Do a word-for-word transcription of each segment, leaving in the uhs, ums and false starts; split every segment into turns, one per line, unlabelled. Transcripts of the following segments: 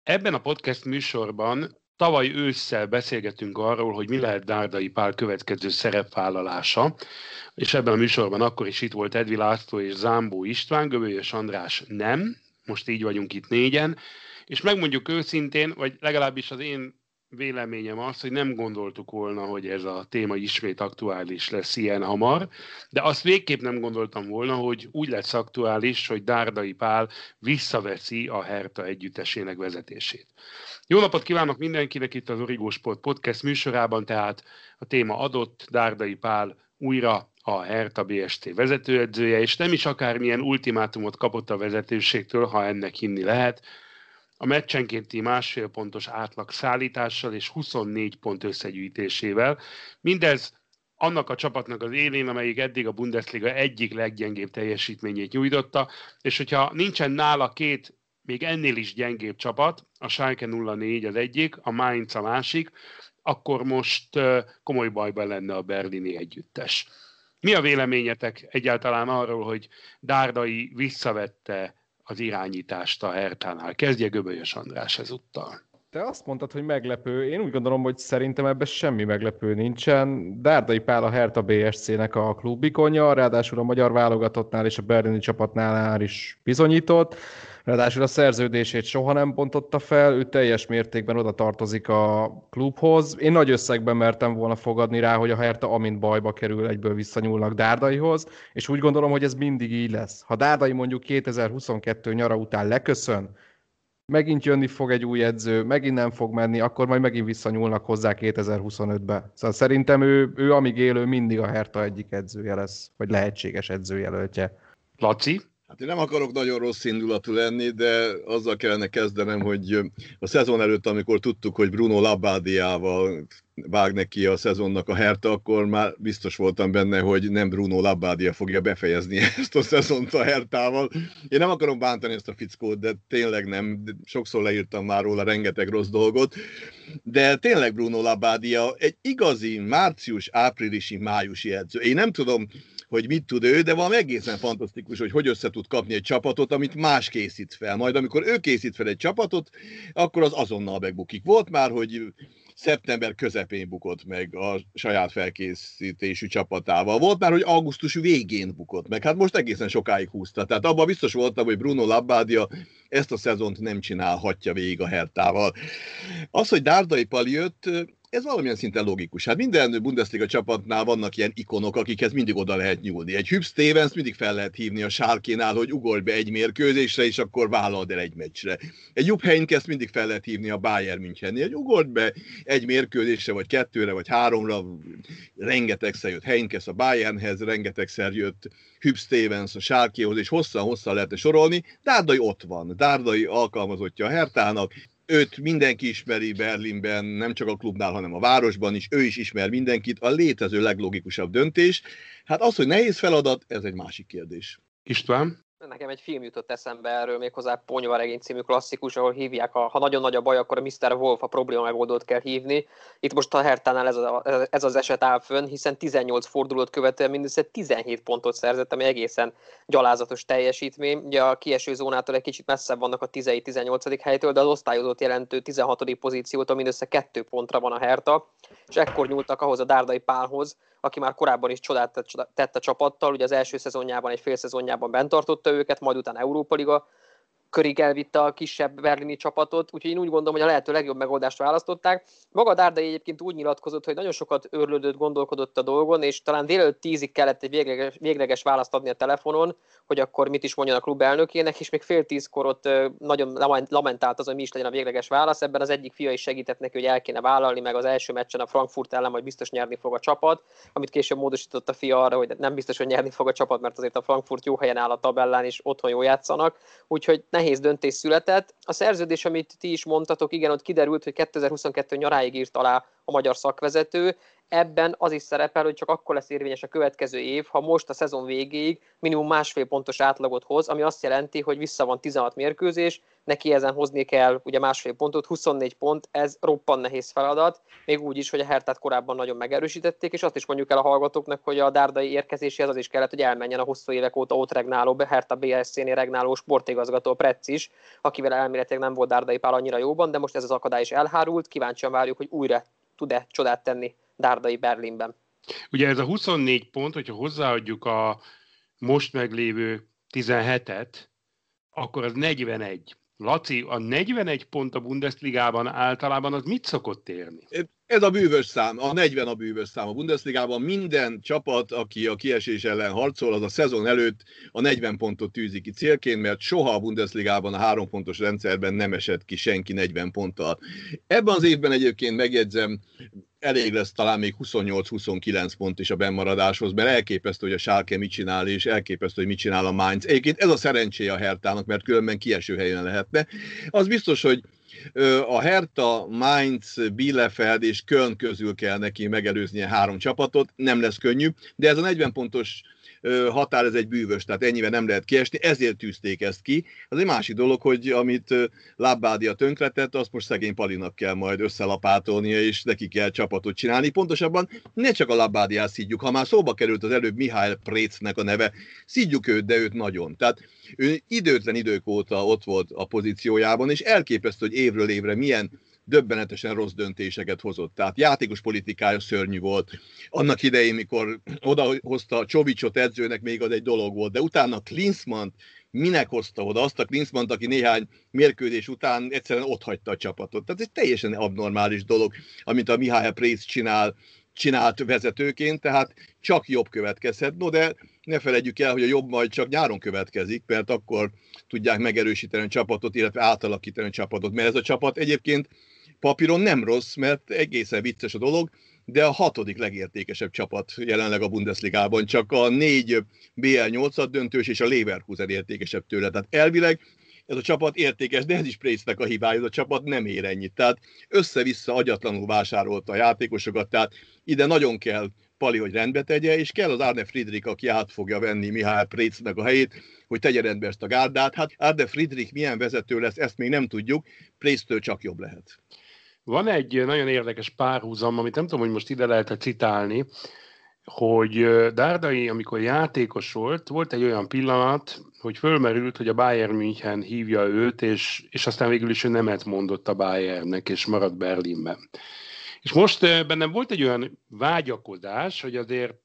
Ebben a podcast műsorban tavaly ősszel beszélgetünk arról, hogy mi lehet Dárdai Pál következő szerepvállalása, és ebben a műsorban akkor is itt volt Edvi László és Zámbó István, Göbölyös András nem, most így vagyunk itt négyen, és megmondjuk őszintén, vagy legalábbis az én véleményem az, hogy nem gondoltuk volna, hogy ez a téma ismét aktuális lesz ilyen hamar, de azt végképp nem gondoltam volna, hogy úgy lesz aktuális, hogy Dárdai Pál visszaveszi a Hertha együttesének vezetését. Jó napot kívánok mindenkinek itt az Origo Sport Podcast műsorában, tehát a téma adott, Dárdai Pál újra a Hertha bé es té vezetőedzője, és nem is akármilyen ultimátumot kapott a vezetőségtől, ha ennek hinni lehet, a meccsenkénti másfél pontos átlag szállítással és huszonnégy pont összegyűjtésével. Mindez annak a csapatnak az élén, amelyik eddig a Bundesliga egyik leggyengébb teljesítményét nyújtotta, és hogyha nincsen nála két még ennél is gyengébb csapat, a Schalke nulla négy az egyik, a Mainz a másik, akkor most komoly bajban lenne a berlini együttes. Mi a véleményetek egyáltalán arról, hogy Dárdai visszavette az irányítást a Herthánál? Kezdje Göbölyös András ezúttal.
Te azt mondtad, hogy meglepő. Én úgy gondolom, hogy szerintem ebben semmi meglepő nincsen. Dárdai Pál a Hertha bé es cé-nek a klubikonja, ráadásul a magyar válogatottnál és a berlini csapatnál is bizonyított. Ráadásul a szerződését soha nem bontotta fel, ő teljes mértékben oda tartozik a klubhoz. Én nagy összegben mertem volna fogadni rá, hogy a Hertha amint bajba kerül, egyből visszanyúlnak Dárdaihoz, és úgy gondolom, hogy ez mindig így lesz. Ha Dárdai mondjuk kétezer-huszonkettő nyara után leköszön, megint jönni fog egy új edző, megint nem fog menni, akkor majd megint visszanyúlnak hozzá kétezer-huszonötbe. Szóval szerintem ő, ő amíg élő mindig a Hertha egyik edzője lesz, vagy lehetséges edzőjelöltje.
Laci?
Hát én nem akarok nagyon rossz indulatú lenni, de azzal kellene kezdenem, hogy a szezon előtt, amikor tudtuk, hogy Bruno Labbadiával vág neki a szezonnak a Hertha, akkor már biztos voltam benne, hogy nem Bruno Labbadia fogja befejezni ezt a szezont a Herthával. Én nem akarom bántani ezt a fickót, de tényleg nem. Sokszor leírtam már róla rengeteg rossz dolgot. De tényleg Bruno Labbadia egy igazi március-áprilisi májusi edző. Én nem tudom, hogy mit tud ő, de valami egészen fantasztikus, hogy hogy össze tud kapni egy csapatot, amit más készít fel. Majd amikor ő készít fel egy csapatot, akkor az azonnal megbukik. Volt már, hogy szeptember közepén bukott meg a saját felkészítésű csapatával. Volt már, hogy augusztus végén bukott meg. Hát most egészen sokáig húzta. Tehát abban biztos voltam, hogy Bruno Labbadia ezt a szezont nem csinálhatja végig a Herthával. Az, hogy Dárdai Pál jött, ez valamilyen szinten logikus. Hát minden Bundesliga csapatnál vannak ilyen ikonok, akikhez mindig oda lehet nyúlni. Egy Hüb Stevens mindig fel lehet hívni a Schalkénál, hogy ugorj be egy mérkőzésre, és akkor vállald el egy meccsre. Egy Jupp Heynckes mindig fel lehet hívni a Bayern Münchennél, hogy ugorj be egy mérkőzésre, vagy kettőre, vagy háromra. Rengetegszer jött Heynckes a Bayernhez, rengetegszer jött Hüb Stevens a Schalkéhoz, és hosszan-hosszan lehetne sorolni. Dárdai ott van. Dárdai alkalmazottja a Herthának. Őt mindenki ismeri Berlinben, nem csak a klubnál, hanem a városban is, ő is ismer mindenkit, a létező leglogikusabb döntés. Hát az, hogy nehéz feladat, ez egy másik kérdés.
István?
Nekem egy film jutott eszembe erről, méghozzá Ponyvaregény című klasszikus, ahol hívják, a, ha nagyon nagy a baj, akkor a miszter Wolf, a probléma megoldót kell hívni. Itt most a Herthánál ez, a, ez az eset áll fönn, hiszen tizennyolc fordulót követően mindössze tizenhét pontot szerzett, ami egészen gyalázatos teljesítmény. Ugye a kieső zónától egy kicsit messzebb vannak a tíz-tizennyolcadik helytől, de az osztályozott jelentő tizenhatodik pozíciótól mindössze kettő pontra van a Hertha, és ekkor nyúltak ahhoz a Dárdai Pálhoz, aki már korábban is csodát tett a csapattal, ugye az első szezonjában, egy fél szezonjában bent tartotta őket, majd utána Európa Liga körig elvitte a kisebb berlini csapatot, úgyhogy én úgy gondolom, hogy a lehető legjobb megoldást választották. Maga Dárdai egyébként úgy nyilatkozott, hogy nagyon sokat őrlődött, gondolkodott a dolgon, és talán délelőtt tízig kellett egy végleges, végleges választ adni a telefonon, hogy akkor mit is mondjon a klub elnökének, és még fél tízkor ott nagyon lamentált az, hogy mi is legyen a végleges válasz. Ebben az egyik fia is segített neki, hogy el kéne vállalni, meg az első meccsen a Frankfurt ellen majd biztos nyerni fog a csapat, amit később módosított a fia arra, hogy nem biztos, hogy nyerni fog a csapat, mert azért a Frankfurt jó helyen áll a tabellán, és otthon jól játszanak. Úgyhogy nehéz döntés született. A szerződés, amit ti is mondtatok, igen, ott kiderült, hogy kétezer-huszonkettő nyaráig írt alá a magyar szakvezető. ebben az is szerepel, hogy csak akkor lesz érvényes a következő év, ha most a szezon végéig minimum másfél pontos átlagot hoz, ami azt jelenti, hogy vissza van tizenhat mérkőzés, neki ezen hozni kell ugye másfél pontot, huszonnégy pont, ez roppan nehéz feladat, még úgy is, hogy a Hertát korábban nagyon megerősítették, és azt is mondjuk el a hallgatóknak, hogy a Dárdai érkezéséhez az is kellett, hogy elmenjen a hosszú évek óta ott regnáló, Hertha bé es cé-nél regnáló sportigazgató Pretz is, akivel elméletileg nem volt Dárdai Pál annyira jóban, de most ez az akadály is elhárult, kíváncsian várjuk, hogy újra tud-e csodát tenni Dárdai Berlinben.
Ugye ez a huszonnégy pont, hogyha hozzáadjuk a most meglévő tizenhetet, akkor az negyvenegy. Laci, a negyvenegy pont a Bundesligában általában az mit szokott érni?
Ez a bűvös szám, a negyven a bűvös szám. A Bundesligában minden csapat, aki a kiesés ellen harcol, az a szezon előtt a negyven pontot tűzi ki célként, mert soha a Bundesligában a három pontos rendszerben nem esett ki senki negyven ponttal. Ebben az évben egyébként megjegyzem, elég lesz talán még huszonnyolc-huszonkilenc pont is a bennmaradáshoz, mert elképesztő, hogy a Schalke mit csinál, és elképesztő, hogy mit csinál a Mainz. Egyébként ez a szerencséje a Hertának, mert különben kieső helyen lehetne. Az biztos, hogy a Hertha, Mainz, Bielefeld és Köln közül kell neki megelőznie három csapatot, nem lesz könnyű, de ez a negyven pontos határ, ez egy bűvös, tehát ennyivel nem lehet kiesni, ezért tűzték ezt ki. Az egy másik dolog, hogy amit Labbadia tönkretett, azt most szegény Palinak kell majd összelapátolnia, és neki kell csapatot csinálni. Pontosabban ne csak a Labbadiát szídjuk, ha már szóba került az előbb Mihály Précnek a neve, szídjuk őt, de őt nagyon. Tehát ő időtlen idők óta ott volt a pozíciójában, és elképesztő, hogy évről évre milyen döbbenetesen rossz döntéseket hozott. Tehát játékos politikája szörnyű volt. Annak idején, mikor odahozta Csovicsot edzőnek, még az egy dolog volt, de utána Klinsmannt minek hozta oda? Azt a Klinsmannt, aki néhány mérkőzés után egyszerűen otthagyta a csapatot. Tehát ez egy teljesen abnormális dolog, amit a Mihály Prész csinál, csinált vezetőként, tehát csak jobb következhet. No, de ne felejtjük el, hogy a jobb majd csak nyáron következik, mert akkor tudják megerősíteni a csapatot, illetve átalakítani a csapatot. Mert ez a csapat egyébként papíron nem rossz, mert egészen vicces a dolog, de a hatodik legértékesebb csapat jelenleg a Bundesligában, csak a négy bé el nyolcad döntős és a Leverkusen értékesebb tőle. Tehát elvileg ez a csapat értékes, de ez is Présznek a hibája, ez a csapat nem ér ennyit. Tehát össze-vissza agyatlanul vásárolta a játékosokat, tehát ide nagyon kell Pali, hogy rendbe tegye, és kell az Arne Friedrich, aki át fogja venni Mihály Précnek a helyét, hogy tegye rendbe ezt a gárdát. Hát Arne Friedrich milyen vezető lesz, ezt még nem tudjuk, Préctől csak jobb lehet.
Van egy nagyon érdekes párhuzam, amit nem tudom, hogy most ide lehet citálni, hogy Dárdai, amikor játékos volt, volt egy olyan pillanat, hogy fölmerült, hogy a Bayern München hívja őt, és, és aztán végül is ő nemet mondott a Bayernnek, és maradt Berlinben. És most bennem volt egy olyan vágyakozás, hogy azért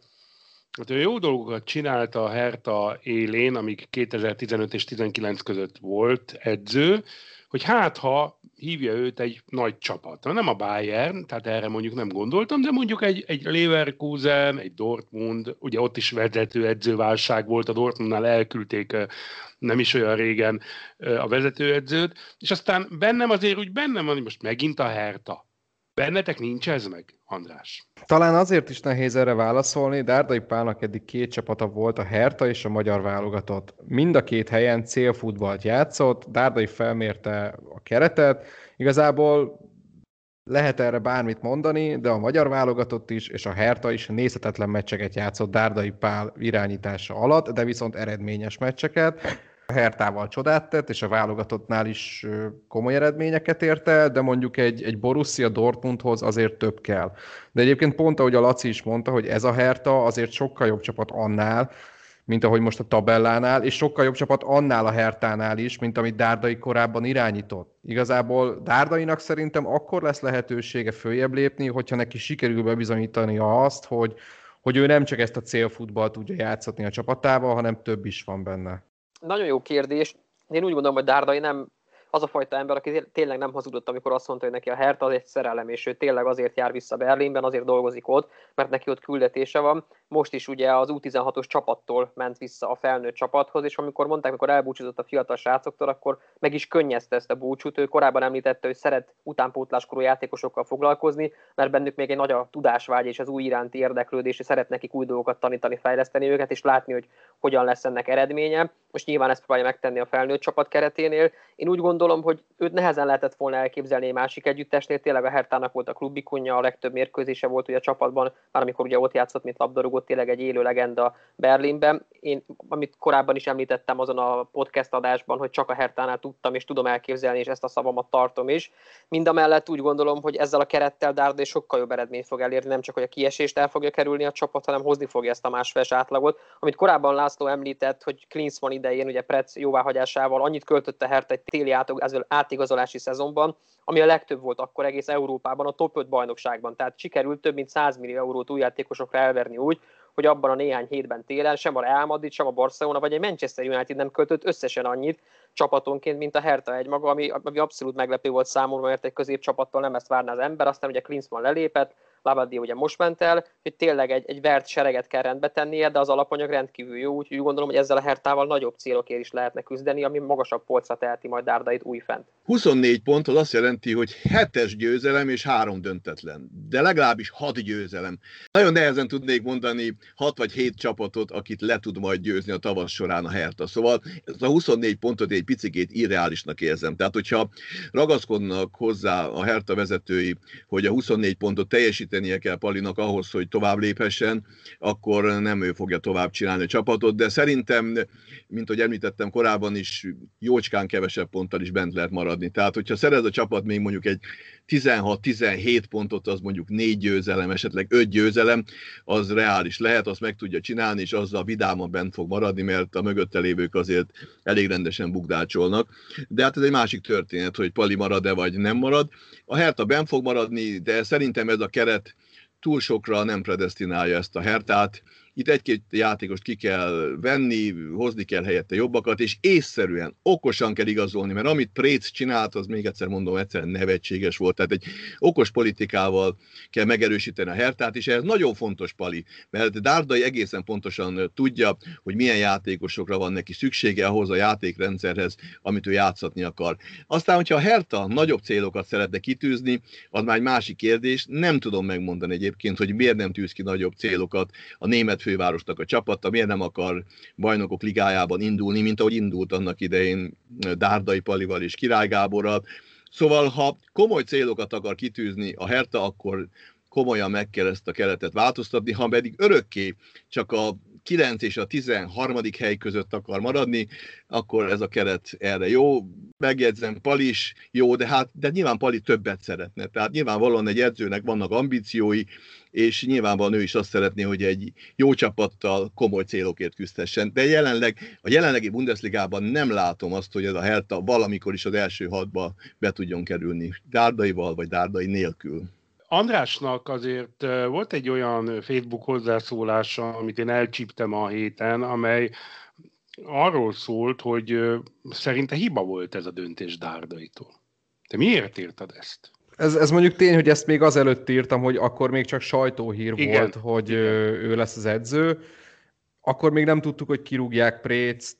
hát jó dolgokat csinálta a Hertha élén, amíg kétezer-tizenöt és tizenkilenc között volt edző, hogy hát ha hívja őt egy nagy csapat. Nem a Bayern, tehát erre mondjuk nem gondoltam, de mondjuk egy, egy Leverkusen, egy Dortmund, ugye ott is vezető edzőválság volt, a Dortmundnál elküldték nem is olyan régen a vezetőedzőt, és aztán bennem azért úgy bennem van, hogy most megint a Hertha. Bennetek nincs ez meg, András?
Talán azért is nehéz erre válaszolni, Dárdai Pálnak eddig két csapata volt, a Hertha és a magyar válogatott. Mind a két helyen célfutballt játszott, Dárdai felmérte a keretet, igazából lehet erre bármit mondani, de a magyar válogatott is, és a Hertha is nézhetetlen meccseket játszott Dárdai Pál irányítása alatt, de viszont eredményes meccseket. A Hertával csodát tett, és a válogatottnál is komoly eredményeket ért el, de mondjuk egy, egy Borussia Dortmundhoz azért több kell. De egyébként pont ahogy a Laci is mondta, hogy ez a Hertha azért sokkal jobb csapat annál, mint ahogy most a tabellánál, és sokkal jobb csapat annál a Hertánál is, mint amit Dárdai korábban irányított. Igazából Dárdainak szerintem akkor lesz lehetősége följebb lépni, hogyha neki sikerül bebizonyítania azt, hogy, hogy ő nem csak ezt a célfutballt tudja játszatni a csapatával, hanem több is van benne.
Nagyon jó kérdés. Én úgy gondolom, hogy Dárdai nem az a fajta ember, aki tényleg nem hazudott, amikor azt mondta, hogy neki a Hertha az egy szerelem, és ő tényleg azért jár vissza Berlinben, azért dolgozik ott, mert neki ott küldetése van. Most is ugye az U tizenhatos csapattól ment vissza a felnőtt csapathoz, és amikor mondták, amikor elbúcsúzott a fiatal srácoktól, akkor meg is könnyezte ezt a búcsút. Ő korábban említette, hogy szeret utánpótláskorú játékosokkal foglalkozni, mert bennük még egy nagy a tudásvágy és az új iránti érdeklődés, és szeret nekik új dolgokat tanítani, fejleszteni őket, és látni, hogy hogyan lesz ennek eredménye. Most nyilván ezt próbálja megtenni a felnőtt csapat kereténél. Én úgy gondolom, gondolom, hogy őt nehezen lehetett volna elképzelni egy másik együttesnél. Tényleg a Hertának volt a klubikonja, a legtöbb mérkőzése volt ugye a csapatban, már amikor ugye ott játszott, mint labdarúgó, tényleg egy élő legenda Berlinben. Én, amit korábban is említettem azon a podcast adásban, hogy csak a Hertánál tudtam és tudom elképzelni, és ezt a szavamat tartom is. Mindamellett úgy gondolom, hogy ezzel a kerettel Dárdai sokkal jobb eredményt fog elérni, nem csak hogy a kiesést el fogja kerülni a csapat, hanem hozni fogja ezt a másfeles átlagot. Amit korábban László említett, hogy Klinsmann idején, ugye Prec jóváhagyásával annyit költött a Hertha egy téli átigazolási szezonban, ami a legtöbb volt akkor egész Európában, a top öt bajnokságban. Tehát sikerült több mint száz millió eurót új játékosokra elverni úgy, hogy abban a néhány hétben télen sem a Real Madrid, sem a Barcelona vagy egy Manchester United nem költött összesen annyit csapatonként, mint a Hertha egymaga, ami, ami abszolút meglepő volt számomra, mert egy középcsapattól nem ezt várná az ember, aztán ugye Klinsmann lelépett, Labadia ugye most ment el, hogy tényleg egy, egy vert sereget kell rendbe tennie, de az alapanyag rendkívül jó, úgyhogy gondolom, hogy ezzel a Hertával nagyobb célokért is lehetne küzdeni, ami magasabb polcra teheti majd Dárdait újfent.
huszonnégy pont az azt jelenti, hogy hetes győzelem és három döntetlen, de legalábbis hat győzelem. Nagyon nehezen tudnék mondani hat vagy hét csapatot, akit le tud majd győzni a tavasz során a Hertha. Szóval ez a huszonnégy pontot egy picikét irreálisnak érzem. Tehát, hogyha ragaszkodnak hozzá a Hertha vezetői, hogy a huszonnégy pontot teljesítenie kell Palinak ahhoz, hogy tovább léphessen, akkor nem ő fogja tovább csinálni a csapatot, de szerintem, mint ahogy említettem korábban is, jócskán kevesebb ponttal is bent lehet maradni. Tehát, hogyha szerez a csapat még mondjuk egy tizenhat-tizenhét pontot, az mondjuk négy győzelem, esetleg öt győzelem, az reális lehet, azt meg tudja csinálni, és azzal vidáman bent fog maradni, mert a mögötte lévők azért elég rendesen bukdácsolnak. De hát ez egy másik történet, hogy Pali marad-e vagy nem marad. A Hertha bent fog maradni, de szerintem ez a keret túl sokra nem predesztinálja ezt a Herthát. Itt egy-két játékost ki kell venni, hozni kell helyette jobbakat, és észszerűen, okosan kell igazolni, mert amit Précz csinált, az még egyszer mondom, egyszerűen nevetséges volt. Tehát egy okos politikával kell megerősíteni a Herthát, és ez nagyon fontos, Pali, mert Dárdai egészen pontosan tudja, hogy milyen játékosokra van neki szüksége ahhoz a játékrendszerhez, amit ő játszatni akar. Aztán, hogyha a Hertha nagyobb célokat szeretne kitűzni, az már egy másik kérdés. Nem tudom megmondani egyébként, hogy miért nem tűz ki nagyobb célokat a német fővárosnak a csapata, miért nem akar bajnokok ligájában indulni, mint ahogy indult annak idején Dárdai Palival és Király Gáborral. Szóval, ha komoly célokat akar kitűzni a Hertha, akkor komolyan meg kell ezt a keretet változtatni, ha pedig örökké csak a kilenc és a tizenharmadik hely között akar maradni, akkor ez a keret erre jó. Megjegyzem, Pali is jó, de hát de nyilván Pali többet szeretne. Tehát nyilvánvalóan egy edzőnek vannak ambíciói, és nyilvánvalóan ő is azt szeretné, hogy egy jó csapattal komoly célokért küzdhessen. De jelenleg, a jelenlegi Bundesligában nem látom azt, hogy ez a Hertha valamikor is az első hatba be tudjon kerülni. Dárdaival vagy Dárdai nélkül.
Andrásnak azért volt egy olyan Facebook hozzászólása, amit én elcsíptem a héten, amely arról szólt, hogy szerinte hiba volt ez a döntés Dárdaitól. Te miért írtad ezt?
Ez, ez mondjuk tény, hogy ezt még azelőtt írtam, hogy akkor még csak sajtóhír igen, volt, hogy igen. ő lesz az edző. Akkor még nem tudtuk, hogy kirúgják Préczt.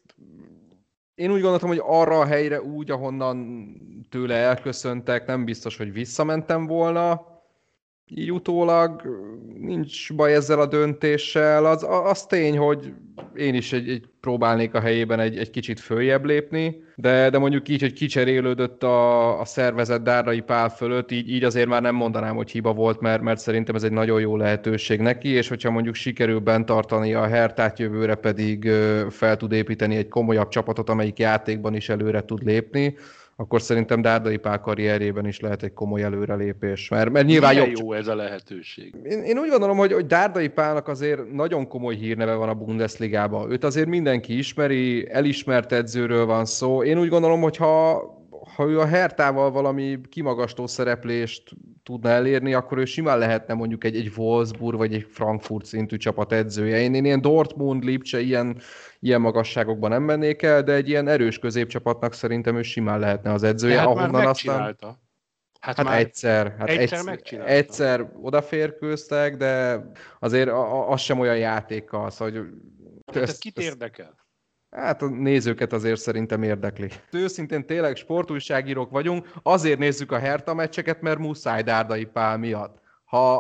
Én úgy gondoltam, hogy arra a helyre úgy, ahonnan tőle elköszöntek, nem biztos, hogy visszamentem volna. Így utólag nincs baj ezzel a döntéssel. Az, az tény, hogy én is egy, egy próbálnék a helyében egy, egy kicsit följebb lépni, de, de mondjuk így, hogy kicserélődött a, a szervezet Dárdai Pál fölött, így, így azért már nem mondanám, hogy hiba volt, mert, mert szerintem ez egy nagyon jó lehetőség neki, és hogyha mondjuk sikerül bent tartani a Herthát, jövőre pedig fel tud építeni egy komolyabb csapatot, amelyik játékban is előre tud lépni, akkor szerintem Dárdai Pál karrierjében is lehet egy komoly előrelépés. Mert, mert nyilván
milyen
jobb...
jó ez a lehetőség.
Én, én úgy gondolom, hogy, hogy Dárdai Pálnak azért nagyon komoly hírneve van a Bundesligában. Őt azért mindenki ismeri, elismert edzőről van szó. Én úgy gondolom, hogy ha, ha ő a Herthával valami kimagasló szereplést tudna elérni, akkor ő simán lehetne mondjuk egy, egy Wolfsburg vagy egy Frankfurt szintű csapat edzője. Én, én ilyen Dortmund, Lipcse, ilyen, ilyen magasságokban nem mennék el, de egy ilyen erős középcsapatnak szerintem ő simán lehetne az edzője.
Hát
ahonnan
már
aztán...
Hát,
hát
már
egyszer. Hát
egyszer,
egyszer, egyszer odaférkőztek, de azért az sem olyan játékkal. Szóval, hogy
hát ez kit érdekel?
Hát a nézőket azért szerintem érdekli. Őszintén tényleg sportújságírók vagyunk, azért nézzük a Hertha meccseket, mert muszáj Dárdai Pál miatt. Ha,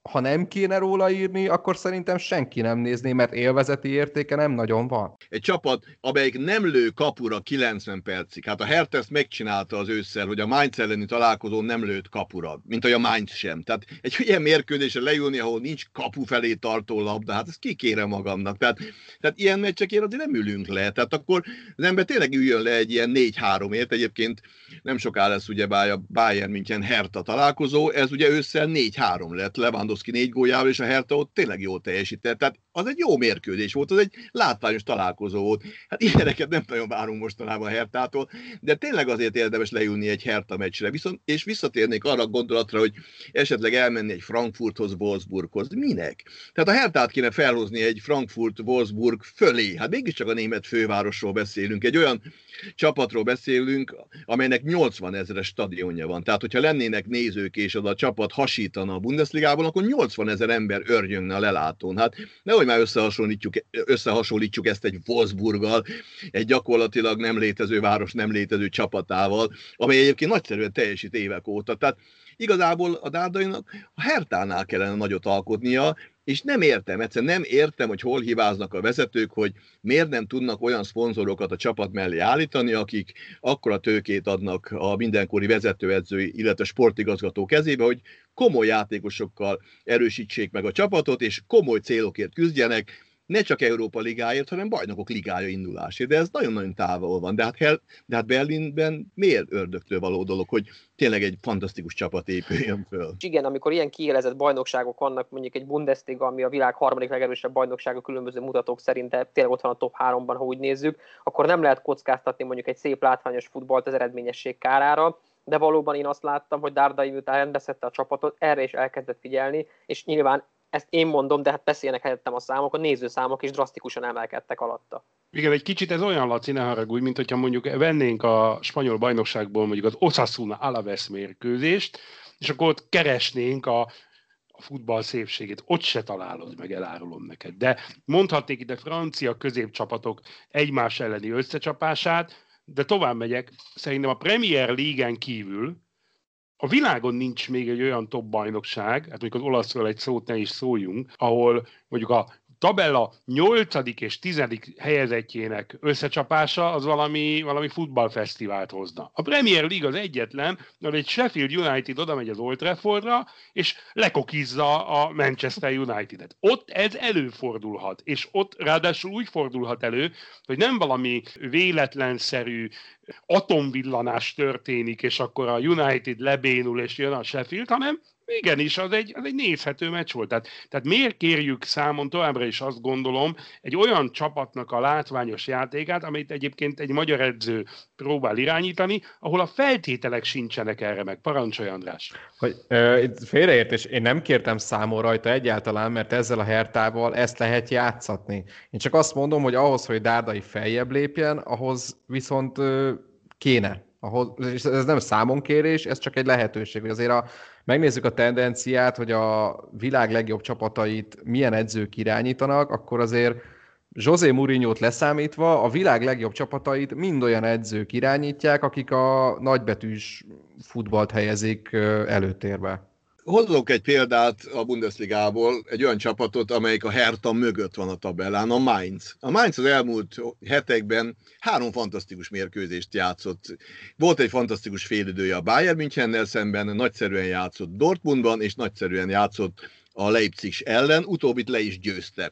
ha nem kéne róla írni, akkor szerintem senki nem nézné, mert élvezeti értéke nem nagyon van.
Egy csapat, amelyik nem lő kapura kilencven percig. Hát a Hertha ezt megcsinálta az ősszel, hogy a Mainz elleni találkozón nem lőtt kapura, mint hogy a Mainz sem. Tehát egy ilyen mérkőzésre leülni, ahol nincs kapu felé tartó labda, hát ezt kikérem magamnak. Tehát, tehát ilyen meccsekért azért nem ülünk le. Tehát akkor az ember tényleg üljön le egy ilyen négy háromért. Egyébként nem soká lesz ugye a Bayern München Hertha találkozó, ez ugye ősszel négy három lett, Lewandowski négy góljával, és a Hertha ott tényleg jól teljesített. Tehát az egy jó mérkőzés volt, az egy látványos találkozó volt. Hát ilyeneket nem nagyon várunk mostanában a Herthától, de tényleg azért érdemes leülni egy Hertha meccsre. Viszont, és visszatérnék arra a gondolatra, hogy esetleg elmenni egy Frankfurthoz, Wolfsburghoz. Minek? Tehát a Herthát kéne felhozni egy Frankfurt-Wolfsburg fölé. Hát mégiscsak a német fővárosról beszélünk. Egy olyan csapatról beszélünk, amelynek nyolcvan ezeres stadionja van. Tehát, hogyha lennének nézők, és az a csapat hasítana a Bundesligában, akkor nyolcvan ezer ember örjönne a lelátón. Hát nehogy már összehasonlítjuk, összehasonlítjuk ezt egy Wolfsburggal, egy gyakorlatilag nem létező város, nem létező csapatával, amely egyébként nagyszerűen teljesít évek óta. Tehát igazából a Dárdainak a Herthánál kellene nagyot alkotnia, és nem értem, egyszerűen nem értem, hogy hol hibáznak a vezetők, hogy miért nem tudnak olyan szponzorokat a csapat mellé állítani, akik akkora tőkét adnak a mindenkori vezetőedzői, illetve sportigazgató kezébe, hogy komoly játékosokkal erősítsék meg a csapatot, és komoly célokért küzdjenek, ne csak Európa ligáért, hanem bajnokok ligája indulásért. De ez nagyon-nagyon távol van. De hát, Hel- de hát Berlinben miért ördögtől való dolog, hogy tényleg egy fantasztikus csapat épüljön föl?
Igen, amikor ilyen kiélezett bajnokságok vannak, mondjuk egy Bundesliga, ami a világ harmadik legerősebb bajnoksága különböző mutatók szerint, de tényleg ott van a top háromban, ha úgy nézzük, akkor nem lehet kockáztatni mondjuk egy szép látványos futballt az eredményesség kárára, de valóban én azt láttam, hogy Dárdai miután rendbeszedte a csapatot, erre is elkezdett figyelni, és nyilván ezt én mondom, de hát beszélnek helyettem a számok, a nézőszámok is drasztikusan emelkedtek alatta.
Igen, egy kicsit ez olyan, Laci, ne haragudj, mint hogyha mondjuk vennénk a spanyol bajnokságból mondjuk az Osasuna Alaves mérkőzést, és akkor ott keresnénk a, a futball szépségét. Ott se találod meg, elárulom neked. De mondhatnék ide francia középcsapatok egymás elleni összecsapását, de tovább megyek, szerintem a Premier League-en kívül a világon nincs még egy olyan top bajnokság, hát mondjuk az olaszról egy szót ne is szóljunk, ahol mondjuk a tabella nyolcadik és tizedik helyezettjének összecsapása az valami, valami futballfesztivált hozna. A Premier League az egyetlen, ahol egy Sheffield United oda megy az Old Traffordra, és lekokizza a Manchester United-et. Ott ez előfordulhat, és ott ráadásul úgy fordulhat elő, hogy nem valami véletlenszerű atomvillanás történik, és akkor a United lebénul, és jön a Sheffield, hanem igenis, az egy, az egy nézhető meccs volt. Tehát, tehát miért kérjük számon továbbra is azt gondolom egy olyan csapatnak a látványos játékát, amit egyébként egy magyar edző próbál irányítani, ahol a feltételek sincsenek erre meg. Parancsolj, András!
Hogy, ö, itt félreértés, én nem kértem számon rajta egyáltalán, mert ezzel a Herthával ezt lehet játszatni. Én csak azt mondom, hogy ahhoz, hogy Dárdai feljebb lépjen, ahhoz viszont ö, kéne. Ahhoz, és ez nem számonkérés, ez csak egy lehetőség, hogy azért a megnézzük a tendenciát, hogy a világ legjobb csapatait milyen edzők irányítanak, akkor azért José Mourinho-t leszámítva a világ legjobb csapatait mind olyan edzők irányítják, akik a nagybetűs futballt helyezik előtérbe.
Hozzunk egy példát a Bundesligából, egy olyan csapatot, amelyik a Hertha mögött van a tabellán, a Mainz. A Mainz az elmúlt hetekben három fantasztikus mérkőzést játszott. Volt egy fantasztikus félidője a Bayern Münchennel szemben, nagyszerűen játszott Dortmundban, és nagyszerűen játszott a Leipzig ellen, utóbbit le is győzte.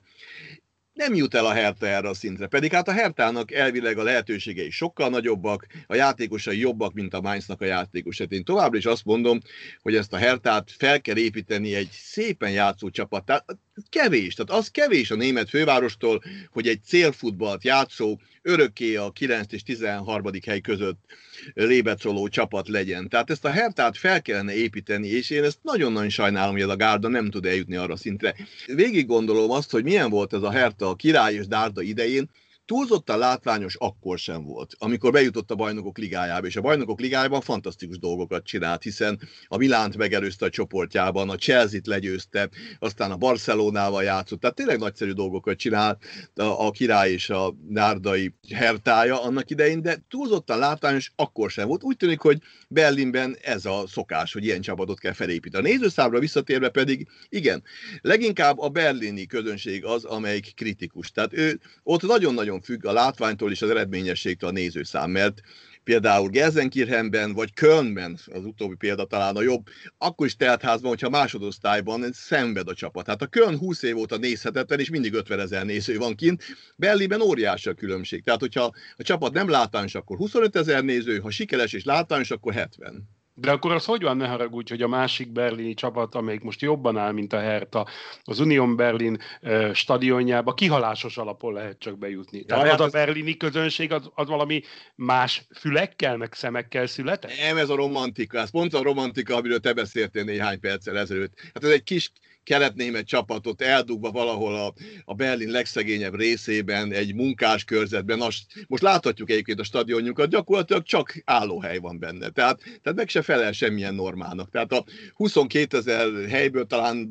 Nem jut el a Hertha erre a szintre, pedig hát a Herthának elvileg a lehetőségei sokkal nagyobbak, a játékosai jobbak, mint a Mainznak a játékosai. Én továbbra is azt mondom, hogy ezt a Herthát fel kell építeni egy szépen játszó csapat. Tehát kevés, tehát az kevés a német fővárostól, hogy egy célfutballt játszó, örökké a kilenc és tizenharmadik hely között lébecoló csapat legyen. Tehát ezt a Herthát fel kellene építeni, és én ezt nagyon-nagyon sajnálom, hogy ez a Gárda nem tud eljutni arra szintre. Végig gondolom azt, hogy milyen volt ez a Hertha a Király és Dárda idején, túlzottan látványos akkor sem volt, amikor bejutott a Bajnokok Ligájába, és a Bajnokok Ligájában fantasztikus dolgokat csinált, hiszen a Milánt megelőzte a csoportjában, a Chelsea-t legyőzte, aztán a Barcelonával játszott, tehát tényleg nagyszerű dolgokat csinált a, a király és a dárdai Hertája annak idején, de túlzottan látványos akkor sem volt. Úgy tűnik, hogy Berlinben ez a szokás, hogy ilyen csapatot kell felépíteni. A nézőszámra visszatérve pedig, igen, leginkább a berlini közönség az, amelyik kritikus. Tehát ő ott nagyon-nagyon függ a látványtól és az eredményességtől a nézőszám, mert például Gelsenkirchenben vagy Kölnben, az utóbbi példa talán a jobb, akkor is teltházban, hogyha másodosztályban szenved a csapat. Hát a Köln húsz év óta nézhetetlen, és mindig ötvenezer néző van kint. Berlinben óriási a különbség. Tehát, hogyha a csapat nem látványos, akkor huszonötezer néző, ha sikeres és látványos, akkor hetven.
De akkor az hogy van, ne haragudj, hogy a másik berlini csapat, amelyik most jobban áll, mint a Hertha, az Union Berlin uh, stadionjába kihalásos alapon lehet csak bejutni. Ja, tehát az a berlini közönség az, az valami más fülekkel, meg szemekkel született?
Nem, ez a romantika. Ez pont a romantika, amiről te beszéltél néhány perccel ezelőtt. Hát ez egy kis kelet-német csapatot eldugva valahol a, a Berlin legszegényebb részében, egy munkás körzetben. Most, most láthatjuk egyébként a stadionjukat, gyakorlatilag csak állóhely van benne. Tehát, tehát meg se felel semmilyen normának. Tehát a huszonkétezer helyből talán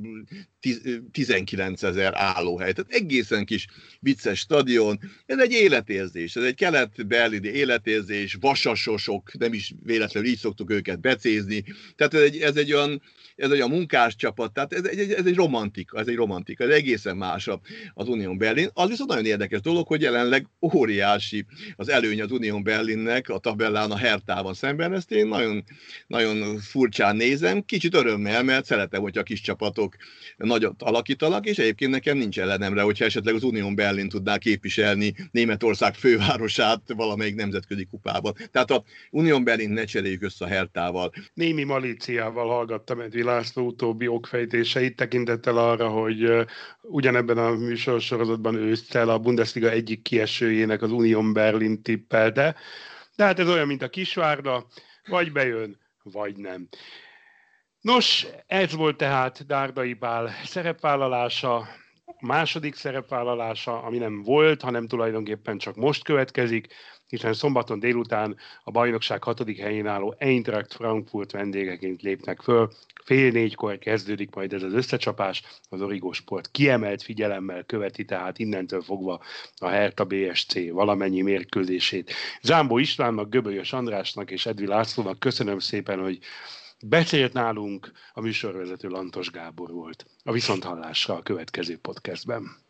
tizenkilencezer állóhely. Tehát egészen kis vicces stadion. Ez egy életérzés. Ez egy kelet-berlini életérzés, vasasosok, nem is véletlenül így szoktuk őket becézni. Tehát ez egy, ez egy olyan ez egy a munkás csapat, tehát ez egy, ez egy romantika, ez egy romantika, ez egészen más az Union Berlin. Az viszont nagyon érdekes dolog, hogy jelenleg óriási az előny az Union Berlinnek a tabellán a Herthával szemben, ezt én nagyon, nagyon furcsán nézem, kicsit örömmel, mert szeretem, hogyha a kis csapatok nagyot alakítanak, és egyébként nekem nincs ellenemre, hogyha esetleg az Union Berlin tudná képviselni Németország fővárosát valamelyik nemzetközi kupában. Tehát a Union Berlin ne cseréljük össze a Herthával.
Némi malíciával hallgattam Edvi László utóbbi okfejtéseit, tekintettel arra, hogy uh, ugyanebben a műsorsorozatban ősszel a Bundesliga egyik kiesőjének az Union Berlin tippelte. De hát ez olyan, mint a Kisvárda, vagy bejön, vagy nem. Nos, ez volt tehát Dárdai Pál szerepvállalása, a második szerepvállalása, ami nem volt, hanem tulajdonképpen csak most következik, hiszen szombaton délután a bajnokság hatodik helyén álló Eintracht Frankfurt vendégeként lépnek föl. Fél négykor kezdődik majd ez az összecsapás, az Origo Sport kiemelt figyelemmel követi tehát innentől fogva a Hertha bé es cé valamennyi mérkőzését. Zámbó Istvánnak, Göbölyös Andrásnak és Edvi Lászlónak köszönöm szépen, hogy beszélt nálunk, a műsorvezető Lantos Gábor volt. A viszonthallásra a következő podcastben.